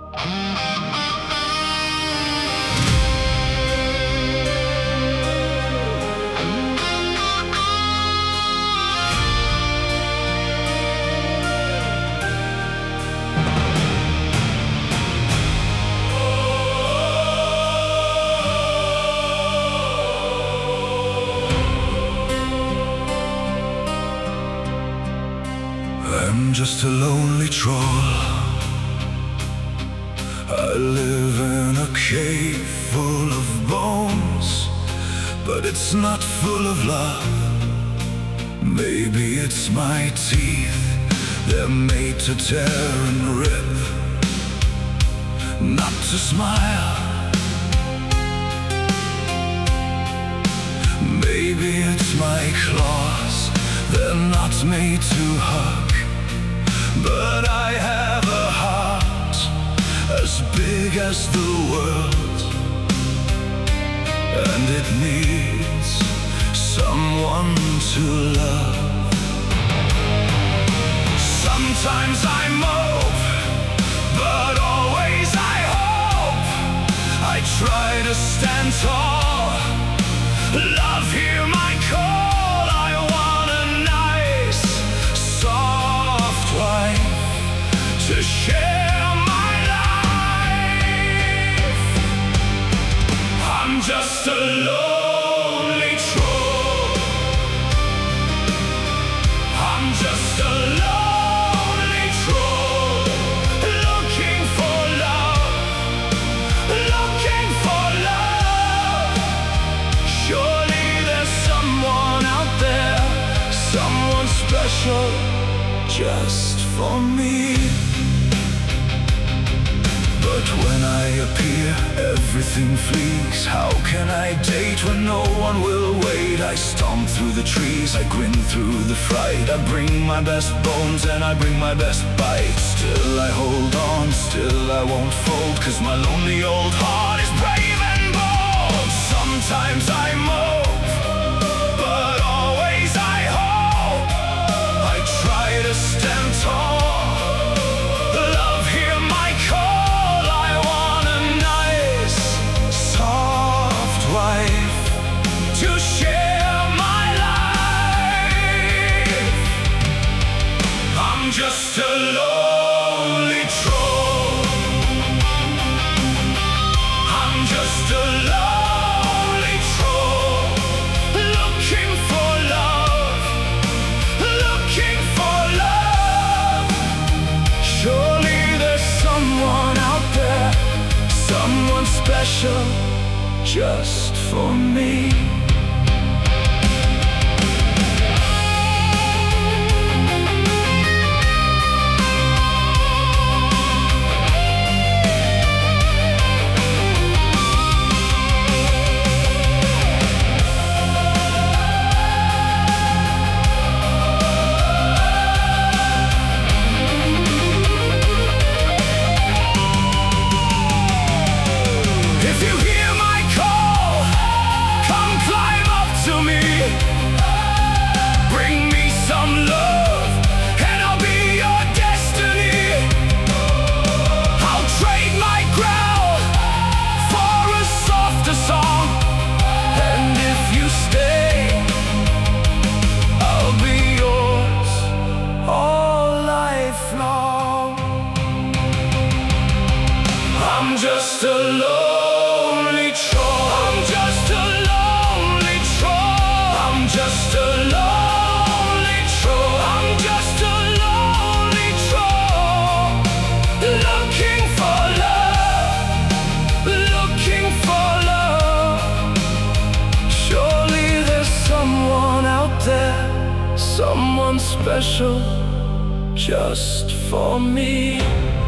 I'm just a lonely troll. I live in a cave full of bones, but it's not full of love. Maybe it's my teeth, they're made to tear and rip, not to smile. Maybe it's my claws, they're not made to hug. But I have a heart as big as the world, and it needs someone to love. Sometimes I mope, but always I hope. I try to stand tall. Love, hear my call. I want a nice, soft wife to share my life. I'm just a lonely troll. I'm just a lonely troll, looking for love, looking for love. Surely there's someone out there, someone special just for me. But when I appear, everything flees. How can I date when no one will wait? I stomp through the trees, I grin through the fright. I bring my best bones and I bring my best bite. Still I hold on, still I won't fold, 'cause my lonely old heart is brave and bold. Sometimes I mope, but always I hope. I try to stand tall. Love, hear my call. I want a nice, soft wife to share my life. I'm just a lonely troll. I'm just a lonely troll, looking for love, looking for love. Surely there's someone out there, someone special just for me. If you hear my call, come climb up to me. Bring me some love, and I'll be your destiny. I'll trade my growl for a softer song, and if you stay, I'll be yours all life long. I'm just a lonely troll. I'm just a lonely troll. I'm just a lonely troll. I'm just a lonely troll, looking for love, looking for love. Surely there's someone out there, someone special just for me.